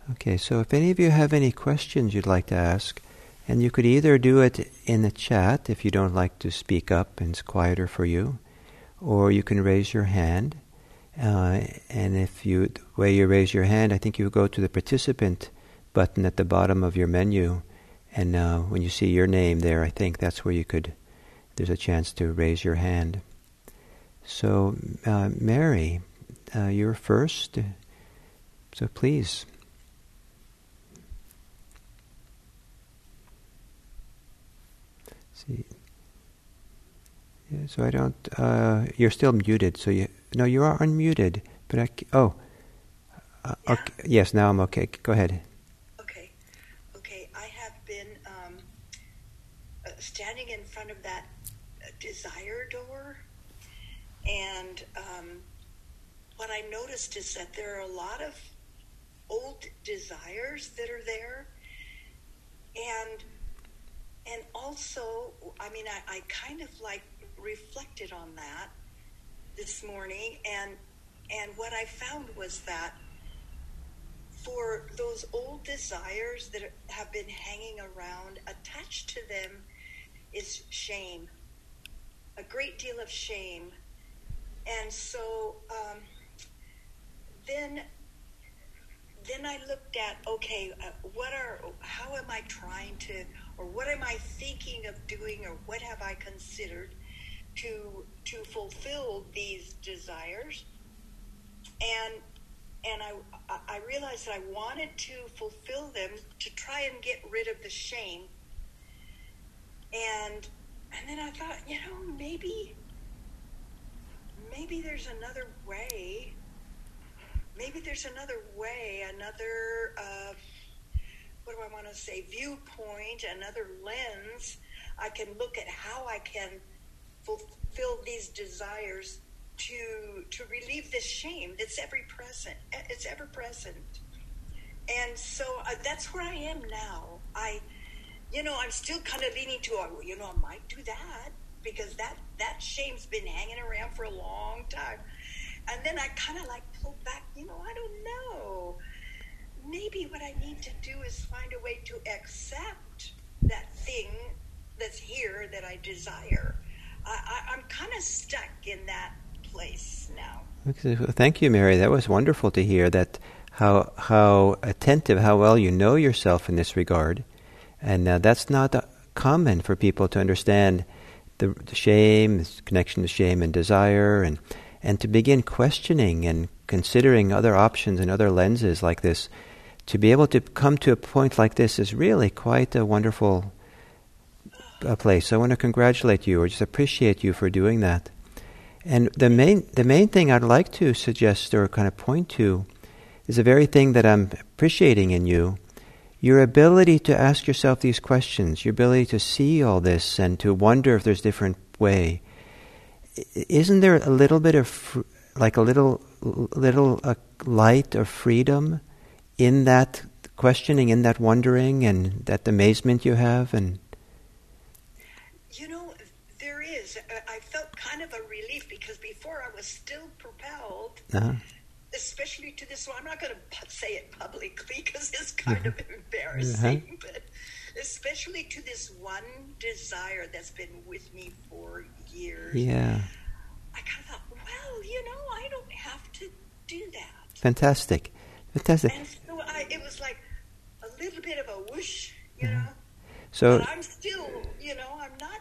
Okay, so if any of you have any questions you'd like to ask, and you could either do it in the chat if you don't like to speak up and it's quieter for you, or you can raise your hand. And the way you raise your hand, I think you go to the participant button at the bottom of your menu, and when you see your name there, I think that's where there's a chance to raise your hand. So, Mary, you're first, so please. See. Yeah, so I don't. You're still muted. So you are unmuted. But Yeah. Okay, yes. Now I'm okay. Go ahead. Okay. I have been standing in front of that desire door, and what I noticed is that there are a lot of old desires that are there, and also, I mean, I kind of like reflected on that this morning, and what I found was that for those old desires that have been hanging around, attached to them is shame, a great deal of shame. And so then I looked at, okay, how am I trying to, or what am I thinking of doing, or what have I considered to fulfill these desires? And I realized that I wanted to fulfill them to try and get rid of the shame. And then I thought, maybe there's another way. Maybe there's another way, what do I want to say, viewpoint, another lens. I can look at how I can fulfill these desires to relieve this shame that's ever present. And so that's where I am now. I'm still kind of leaning to, I might do that, because that shame's been hanging around for a long time. And then I kind of like pulled back, I don't know. Maybe what I need to do is find a way to accept that thing that's here that I desire. I'm kind of stuck in that place now. Okay, well, thank you, Mary. That was wonderful to hear that how attentive, how well you know yourself in this regard. And that's not common for people to understand the shame, this connection to shame and desire, and to begin questioning and considering other options and other lenses like this. To be able to come to a point like this is really quite a wonderful place. So I want to congratulate you, or just appreciate you for doing that. And the main thing I'd like to suggest or kind of point to is the very thing that I'm appreciating in you. Your ability to ask yourself these questions, your ability to see all this and to wonder if there's a different way. Isn't there a little bit of, like a little light of freedom in that questioning, in that wondering, and that amazement you have? And there is. I felt kind of a relief, because before I was still propelled, especially to this one. I'm not going to say it publicly because it's kind of embarrassing, but especially to this one desire that's been with me for years. Yeah. I kind of thought, well, I don't have to do that. Fantastic. And so it was like a little bit of a whoosh, So, but I'm still, I'm not.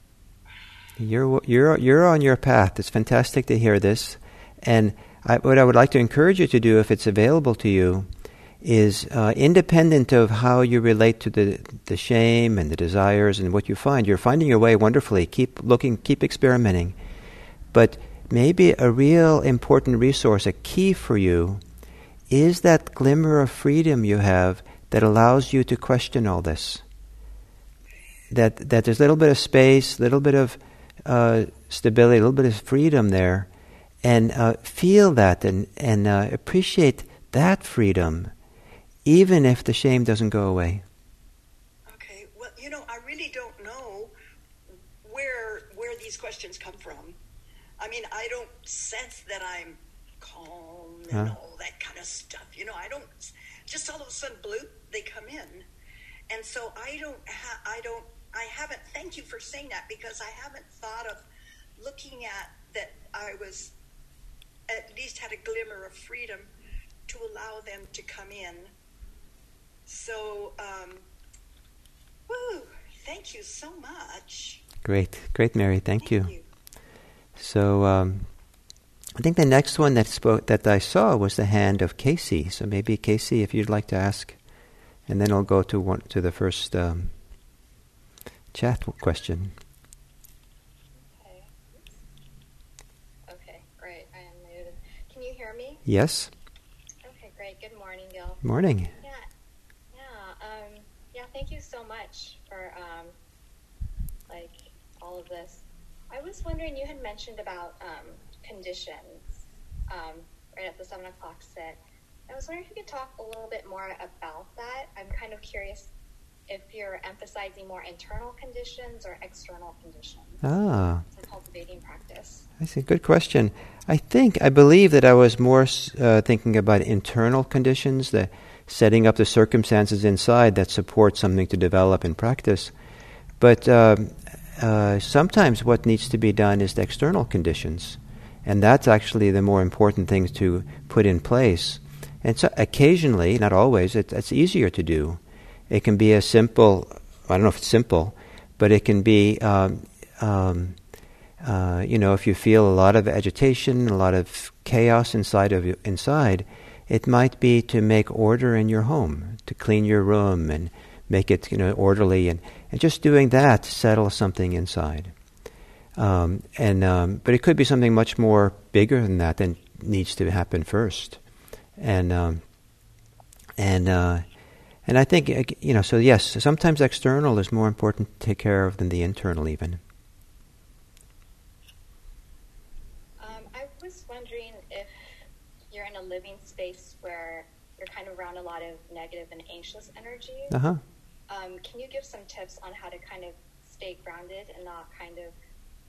You're on your path. It's fantastic to hear this. And what I would like to encourage you to do, if it's available to you, is independent of how you relate to the shame and the desires and what you find. You're finding your way wonderfully. Keep looking, keep experimenting. But maybe a real important resource, a key for you, is that glimmer of freedom you have that allows you to question all this. That there's a little bit of space, a little bit of stability, a little bit of freedom there, and feel that and appreciate that freedom, even if the shame doesn't go away. Okay, well, I really don't know where these questions come from. I mean, I don't sense that I'm calm and all that kind of stuff. I don't just all of a sudden, bloop, they come in. And so I haven't, thank you for saying that, because I haven't thought of looking at that I was, at least had a glimmer of freedom to allow them to come in. So, thank you so much. Great, Mary. Thank you. So, I think the next one that I saw was the hand of Casey. So maybe Casey, if you'd like to ask, and then I'll go to the first chat question. Okay, great. I am muted. Can you hear me? Yes. Okay, great. Good morning, Gil. Morning. Thank you so much for all of this. I was wondering, you had mentioned about conditions right at the 7 o'clock sit. I was wondering if you could talk a little bit more about that. I'm kind of curious if you're emphasizing more internal conditions or external conditions. It's a cultivating practice. I see. Good question. I believe that I was more thinking about internal conditions, the setting up the circumstances inside that support something to develop and practice. But sometimes what needs to be done is the external conditions. And that's actually the more important things to put in place. And so occasionally, not always, it's easier to do. It can be a simple, I don't know if it's simple, but it can be, if you feel a lot of agitation, a lot of chaos inside, it might be to make order in your home, to clean your room and make it, orderly, and just doing that settles something inside. But it could be something much more bigger than that needs to happen first. And I think, so yes, sometimes external is more important to take care of than the internal even. I was wondering if you're in a living space where you're kind of around a lot of negative and anxious energy. Can you give some tips on how to kind of stay grounded and not kind of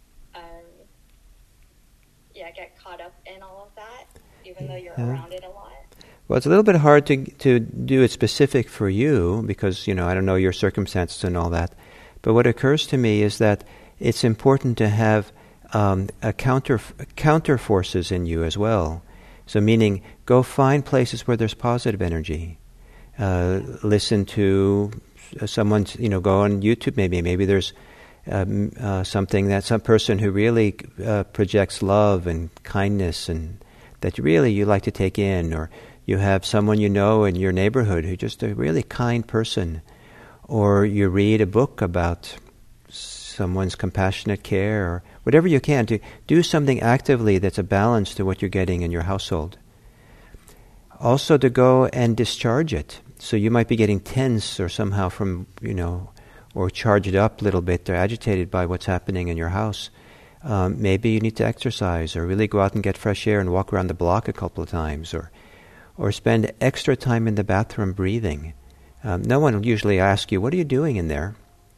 get caught up in all of that, even though you're around it a lot? Well, it's a little bit hard to do it specific for you because, I don't know your circumstances and all that. But what occurs to me is that it's important to have a counter forces in you as well. So meaning, go find places where there's positive energy. Listen to someone, go on YouTube maybe. Maybe there's something that some person who really projects love and kindness and that really you like to take in, or you have someone in your neighborhood who's just a really kind person, or you read a book about someone's compassionate care, or whatever you can to do something actively that's a balance to what you're getting in your household. Also to go and discharge it. So you might be getting tense or somehow from, or charged up a little bit or agitated by what's happening in your house. Maybe you need to exercise or really go out and get fresh air and walk around the block a couple of times, or spend extra time in the bathroom breathing. No one will usually ask you, what are you doing in there?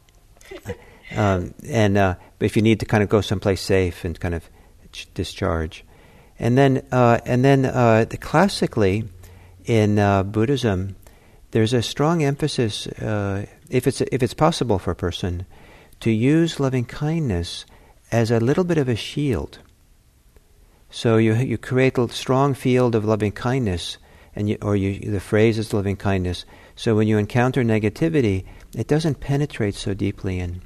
But if you need to kind of go someplace safe and kind of discharge. And then classically in Buddhism, there's a strong emphasis, if it's possible for a person, to use loving kindness as a little bit of a shield. So you create a strong field of loving kindness, and the phrase is loving kindness. So when you encounter negativity, it doesn't penetrate so deeply in.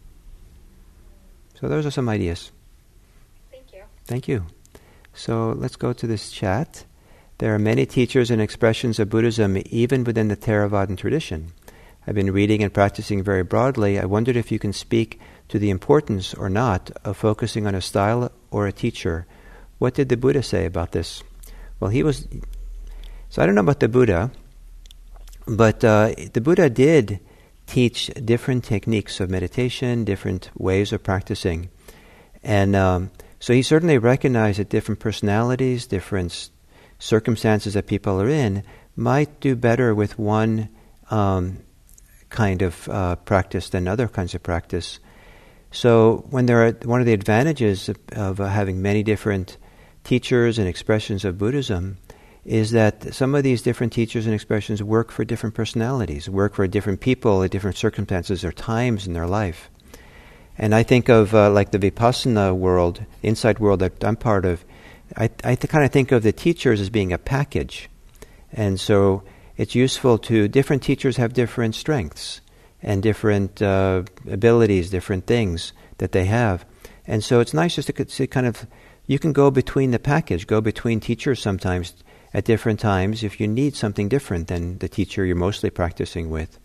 So those are some ideas. Thank you. Thank you. So let's go to this chat. There are many teachers and expressions of Buddhism even within the Theravadan tradition. I've been reading and practicing very broadly. I wondered if you can speak to the importance or not of focusing on a style or a teacher. What did the Buddha say about this? Well, so I don't know about the Buddha, but the Buddha did teach different techniques of meditation, different ways of practicing. And so he certainly recognized that different personalities, different circumstances that people are in might do better with one kind of practice than other kinds of practice. So one of the advantages of having many different teachers and expressions of Buddhism is that some of these different teachers and expressions work for different personalities, work for different people at different circumstances or times in their life. And I think of like the Vipassana world, insight world that I'm part of, I kind of think of the teachers as being a package. And so it's useful to, different teachers have different strengths and different abilities, different things that they have. And so it's nice just to kind of, you can go between the package, go between teachers sometimes at different times if you need something different than the teacher you're mostly practicing with.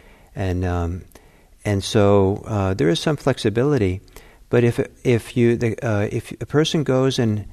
And so there is some flexibility, but if a person goes and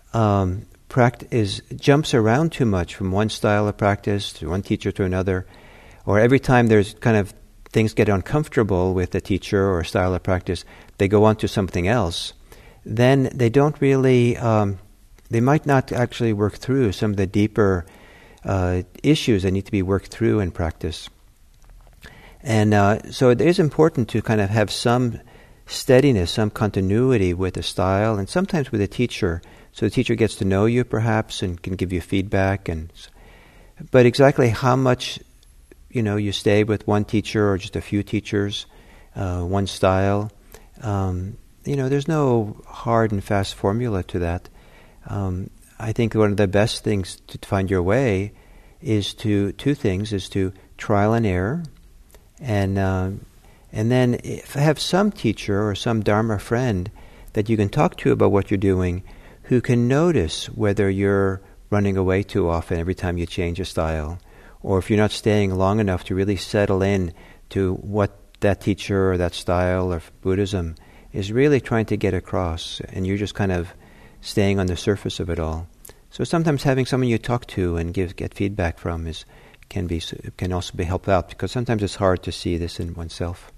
jumps around too much from one style of practice to one teacher to another, or every time there's kind of things get uncomfortable with a teacher or a style of practice, they go on to something else, then they don't really, they might not actually work through some of the deeper issues that need to be worked through in practice. And so it is important to kind of have some steadiness, some continuity with a style, and sometimes with a teacher, so the teacher gets to know you perhaps and can give you feedback. But exactly how much, you stay with one teacher or just a few teachers, one style, there's no hard and fast formula to that. I think one of the best things to find your way is two things, is to trial and error, and then have some teacher or some Dharma friend that you can talk to about what you're doing, who can notice whether you're running away too often every time you change a style, or if you're not staying long enough to really settle in to what that teacher or that style of Buddhism is really trying to get across, and you're just kind of staying on the surface of it all. So sometimes having someone you talk to and get feedback from can also be helpful out, because sometimes it's hard to see this in oneself.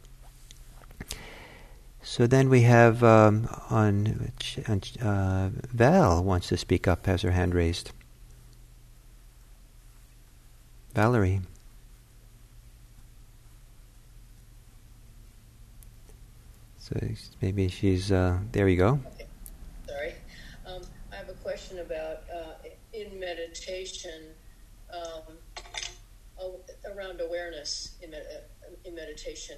So then we have Val wants to speak up, has her hand raised. Valerie. So maybe she's, there you go. Okay. Sorry. I have a question about in meditation, around awareness in meditation.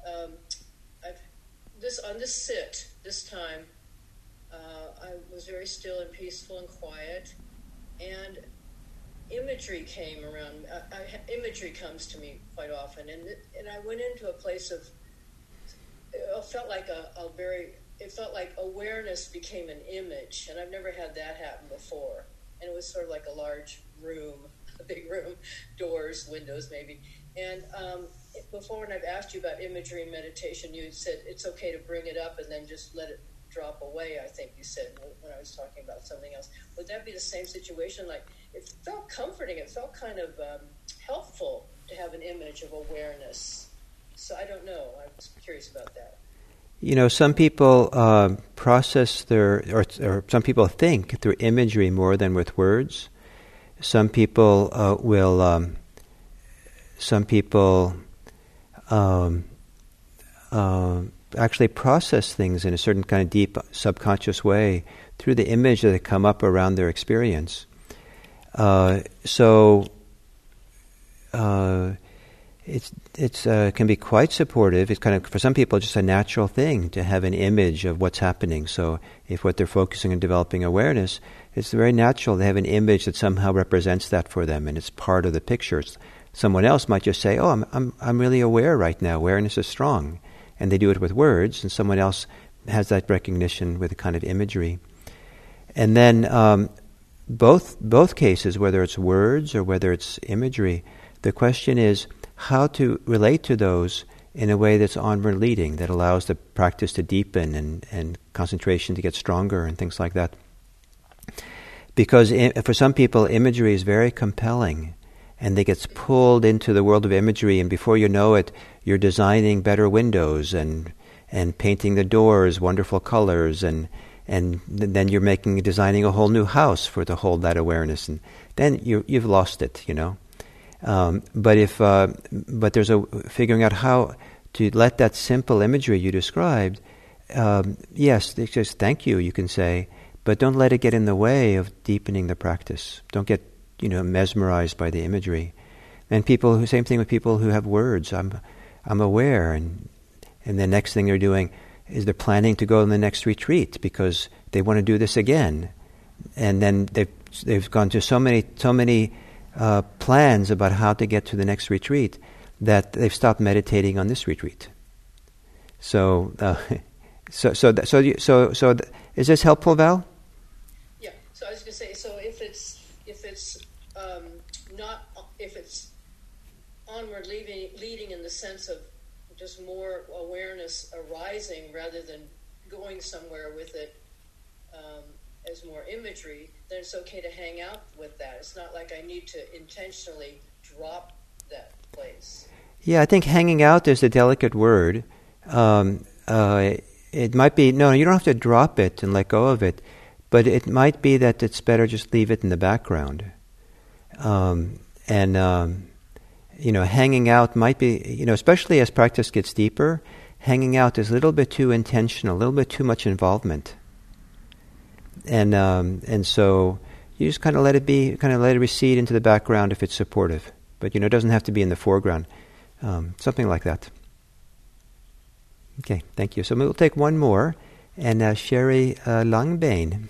On this sit, this time, I was very still and peaceful and quiet, and imagery came around. Imagery comes to me quite often, and I went into a place of, it felt like it felt like awareness became an image, and I've never had that happen before. And it was sort of like a large room, a big room, doors, windows maybe. And before, when I've asked you about imagery and meditation, you said it's okay to bring it up and then just let it drop away, I think you said, when I was talking about something else. Would that be the same situation? Like, it felt comforting, it felt kind of helpful to have an image of awareness. So I don't know, I was curious about that. Some people process or some people think through imagery more than with words. Some people actually process things in a certain kind of deep subconscious way through the image that come up around their experience. It's can be quite supportive. It's kind of, for some people, just a natural thing to have an image of what's happening. So if what they're focusing on developing awareness, it's very natural to have an image that somehow represents that for them, and it's part of the picture. Someone else might just say, "Oh, I'm really aware right now. Awareness is strong," and they do it with words. And someone else has that recognition with a kind of imagery. And then both cases, whether it's words or whether it's imagery, the question is how to relate to those in a way that's onward leading, that allows the practice to deepen and concentration to get stronger and things like that. Because for some people, imagery is very compelling, and they get pulled into the world of imagery, and before you know it, you're designing better windows and painting the doors wonderful colors, and then you're designing a whole new house to hold that awareness, and then you've lost it, But there's figuring out how to let that simple imagery you described. Yes, just thank you. You can say, but don't let it get in the way of deepening the practice. Don't get mesmerized by the imagery. And same thing with people who have words. I'm aware, and the next thing they're doing is they're planning to go on the next retreat because they want to do this again. And then they've gone to so many plans about how to get to the next retreat that they've stopped meditating on this retreat. So is this helpful, Val? Yeah. So I was going to say, so if it's onward leading in the sense of just more awareness arising rather than going somewhere with it as more imagery, then it's okay to hang out with that. It's not like I need to intentionally drop that place. Yeah, I think hanging out is a delicate word. It might be, no, you don't have to drop it and let go of it, but it might be that it's better just leave it in the background. Hanging out might be, especially as practice gets deeper, hanging out is a little bit too intentional, a little bit too much involvement. And so you just kind of let it be, kind of let it recede into the background if it's supportive. But, it doesn't have to be in the foreground. Something like that. Okay, thank you. So we'll take one more. And Sherry Langbane.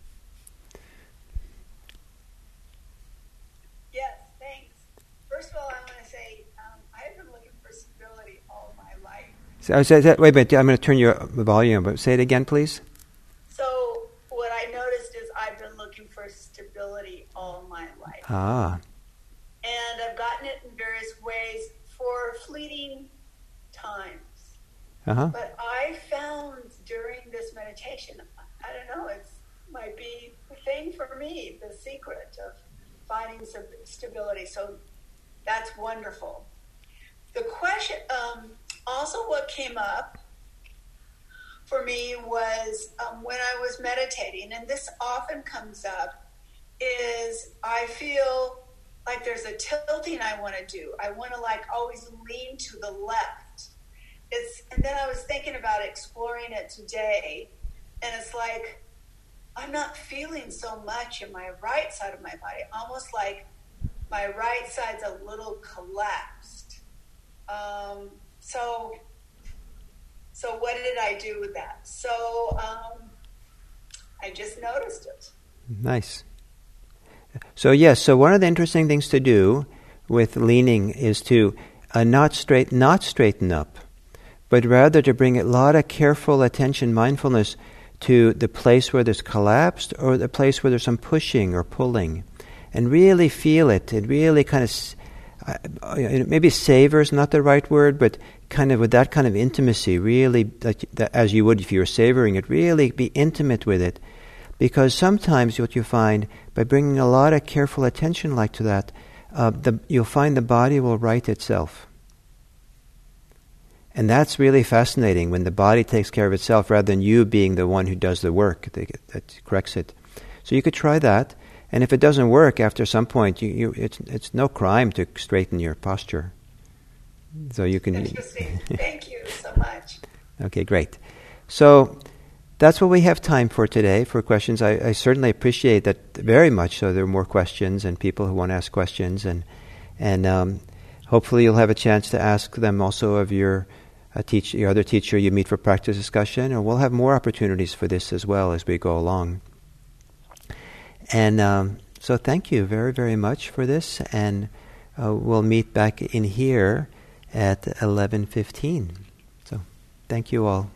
Yes, thanks. First of all, I want to say I've been looking for stability all my life. Wait a minute, I'm going to turn your volume, but say it again, please. So what I noticed is I've been looking for stability all my life. Ah. And I've gotten it in various ways for fleeting times. Uh-huh. But I found during this meditation, I don't know, it might be the thing for me, the secret of finding some stability. So that's wonderful. The question, also what came up for me was when I was meditating, and this often comes up, is I feel like there's a tilting I want to do. I want to always lean to the left. And then I was thinking about exploring it today, and it's like I'm not feeling so much in my right side of my body, almost like my right side's a little collapsed. So what did I do with that? So I just noticed it. Nice. So yes, so one of the interesting things to do with leaning is to not straighten up, but rather to bring a lot of careful attention, mindfulness to the place where there's collapsed or the place where there's some pushing or pulling, and really feel it. It really kind of, maybe savor is not the right word, but kind of with that kind of intimacy, really, as you would if you were savoring it, really be intimate with it. Because sometimes what you find, by bringing a lot of careful attention to that, you'll find the body will right itself. And that's really fascinating, when the body takes care of itself rather than you being the one who does the work that corrects it. So you could try that, and if it doesn't work after some point, it's no crime to straighten your posture. So you can. Interesting. Thank you so much. Okay, great. So that's what we have time for today for questions. I certainly appreciate that very much. So there are more questions and people who want to ask questions, and hopefully you'll have a chance to ask them also of your other teacher you meet for practice discussion, and we'll have more opportunities for this as well as we go along. And so thank you very, very much for this, and we'll meet back in here at 11:15. So thank you all.